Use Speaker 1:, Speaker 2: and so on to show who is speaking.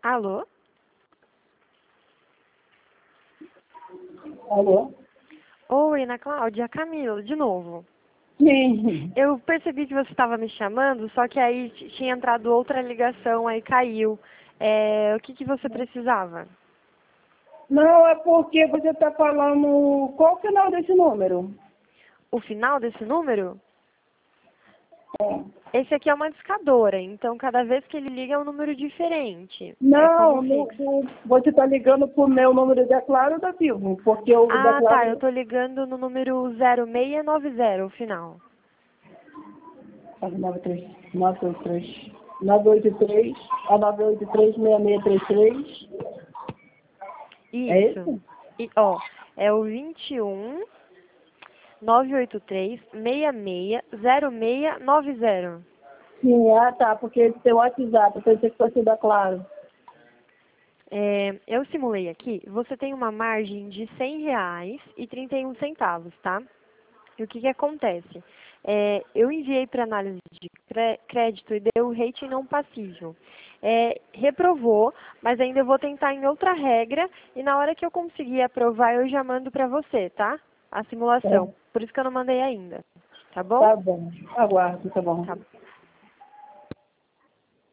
Speaker 1: Alô?
Speaker 2: Alô?
Speaker 1: Oi, Ana Cláudia, Camila, de novo.
Speaker 2: Sim.
Speaker 1: Eu percebi que você estava me chamando, só que aí tinha entrado outra ligação, aí caiu. O que você precisava?
Speaker 2: Não, é porque você está falando... Qual o final desse número?
Speaker 1: O final desse número?
Speaker 2: É.
Speaker 1: Esse aqui é uma discadora, então cada vez que ele liga é um número diferente. É como
Speaker 2: Não,
Speaker 1: fixo.
Speaker 2: você está ligando para o meu número da Claro ou da Vivo? Porque o da
Speaker 1: Ah, tá, eu
Speaker 2: Claro...
Speaker 1: tô ligando no número 0690, o final.
Speaker 2: 983, 983, a 983-6633. É
Speaker 1: Isso.
Speaker 2: esse?
Speaker 1: E, ó, é o 21 983 660690.
Speaker 2: Sim, tá, porque esse seu WhatsApp, eu pensei que fosse da Claro.
Speaker 1: Eu simulei aqui, você tem uma margem de R$ 100,31, tá? E o que acontece? Eu enviei para análise de crédito e deu rating não passível. Reprovou, mas ainda eu vou tentar em outra regra e na hora que eu conseguir aprovar eu já mando para você, tá? A
Speaker 2: É,
Speaker 1: simulação. Por isso que eu não mandei ainda. Tá bom?
Speaker 2: tá bom, aguardo, tá bom.
Speaker 1: Tá.